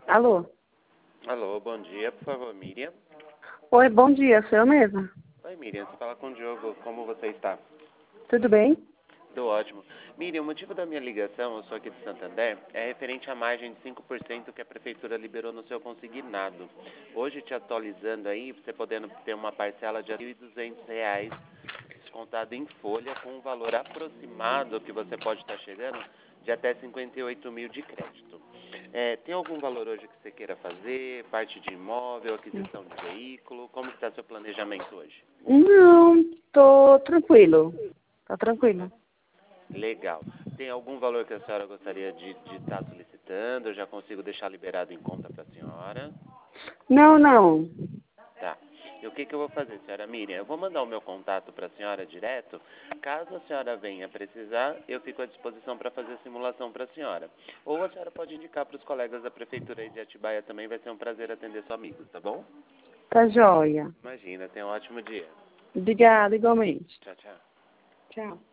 Alô? Alô, bom dia, por favor, Miriam. Oi, bom dia, sou eu mesma. Oi, Miriam, você fala com o Diogo, como você está? Tudo bem? Tô ótimo. Miriam, o motivo da minha ligação, eu sou aqui de Santander, é referente à margem de 5% que a Prefeitura liberou no seu consignado. Hoje, te atualizando aí, você podendo ter uma parcela de R$ 1.200 descontado em folha com um valor aproximado que você pode estar chegando de até 58 mil de crédito. Tem algum valor hoje que você queira fazer, parte de imóvel, aquisição de veículo? Como está seu planejamento hoje? Não, tô tranquilo. Tá tranquilo. Legal. Tem algum valor que a senhora gostaria de estar solicitando? Eu já consigo deixar liberado em conta para a senhora. Não, não. Tá. E o que eu vou fazer, senhora Miriam? Eu vou mandar o meu contato para a senhora direto. Caso a senhora venha precisar, eu fico à disposição para fazer a simulação para a senhora. Ou a senhora pode indicar para os colegas da Prefeitura aí de Atibaia também. Vai ser um prazer atender seu amigo, tá bom? Tá joia. Imagina, tenha um ótimo dia. Obrigada, igualmente. Tchau, tchau. Tchau.